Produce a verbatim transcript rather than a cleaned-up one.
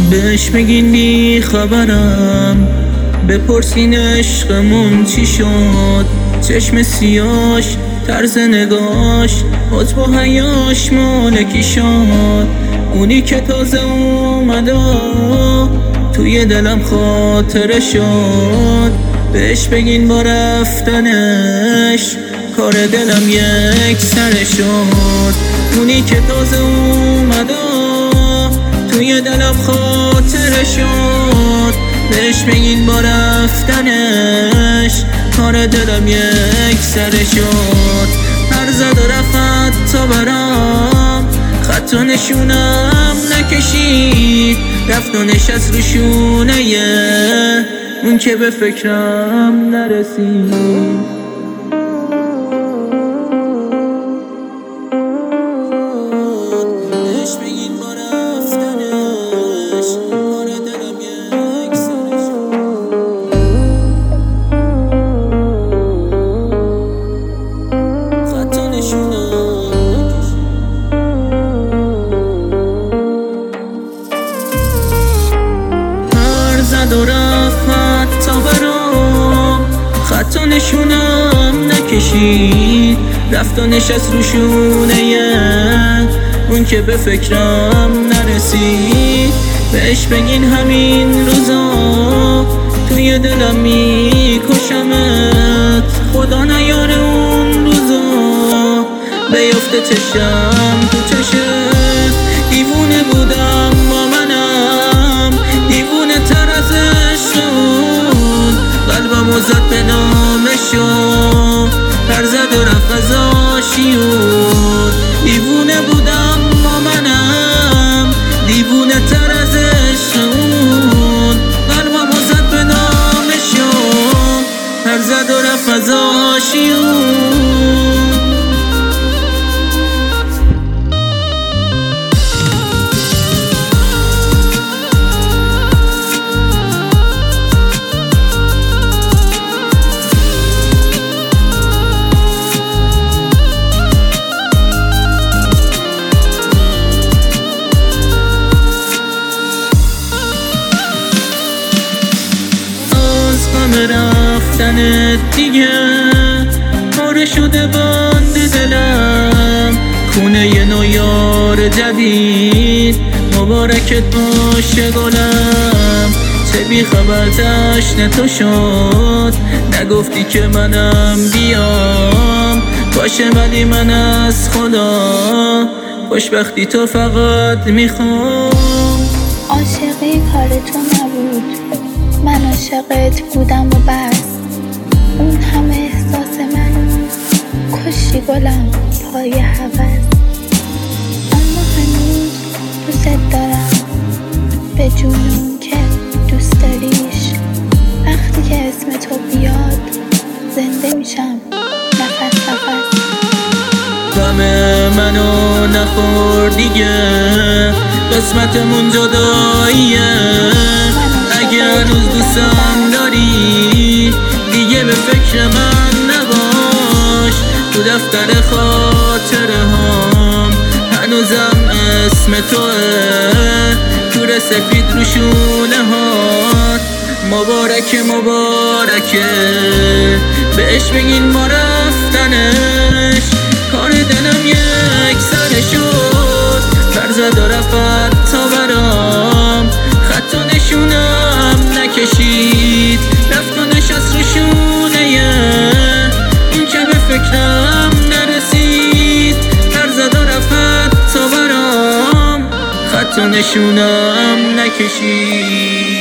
بهش بگین بی خبرم، بپرسین عشقمون چی شد. چشم سیاش، طرز نگاش، باز با حیاش مالکی شد. اونی که تازه اومده توی دلم خاطره شد. بهش بگین با رفتنش کار دلم یک سره شد. اونی که تازه اومده توی دلم خاطره شد. بهش بگین با رفتنش کار دلم یک سره شد. هر زد و رفت تا برام خط و نشونم نکشید. رفت و نشست رو شونه اون که به فکرم نرسید. و رفت تا برام خط و نشونم نکشید. رفت و نشست رو شونه اون که به فکرم نرسید. بهش بگین همین روزا توی دلم میکشمت. خدا نیاره اون روزا بیفته چشم تو چشم. دیوونه بودم با منم، دیوونه تر از عشقون. قلبم و زد به نامشون، هر زد و رفت از آشیون. دیوونه بودم با منم، دیوونه تر از عشقون. قلبم و زد به نامشون، هر زد و رفت از آشیون. رفتنت دیگه پاره شده بند دلم. خونه نو یار جدید مبارکت باشه گلم. چه بی خبر تشنه تو شد، نگفتی که منم بیام. باشه ولی من از خدا خوشبختی تو فقط میخوام. عاشقی کار تو نبود، من عاشقت بودم و بس. اون همه احساس منو کشی گلم پای هوس. اما هنوز دوست دارم به جون اون که دوست داریش. وقتی که اسم تو بیاد زنده میشم نفس نفس. غم منو نخور دیگه، قسمتمون جداییه. اگه هنوز دوستم داری دیگه به فکر من نباش. تو دفتر خاطره هام هنوزم اسم توه. تور سفید رو شونه هات مبارکه مبارکه. بهش بگین ما رفتنش کار دلم یک سره شد. فرزد و رفت تا برام خط و نشونم نکشید. رفت و نشست رو شونه این که به فکرم نرسید. فرزد و رفت تا برام خط و نشونم نکشید.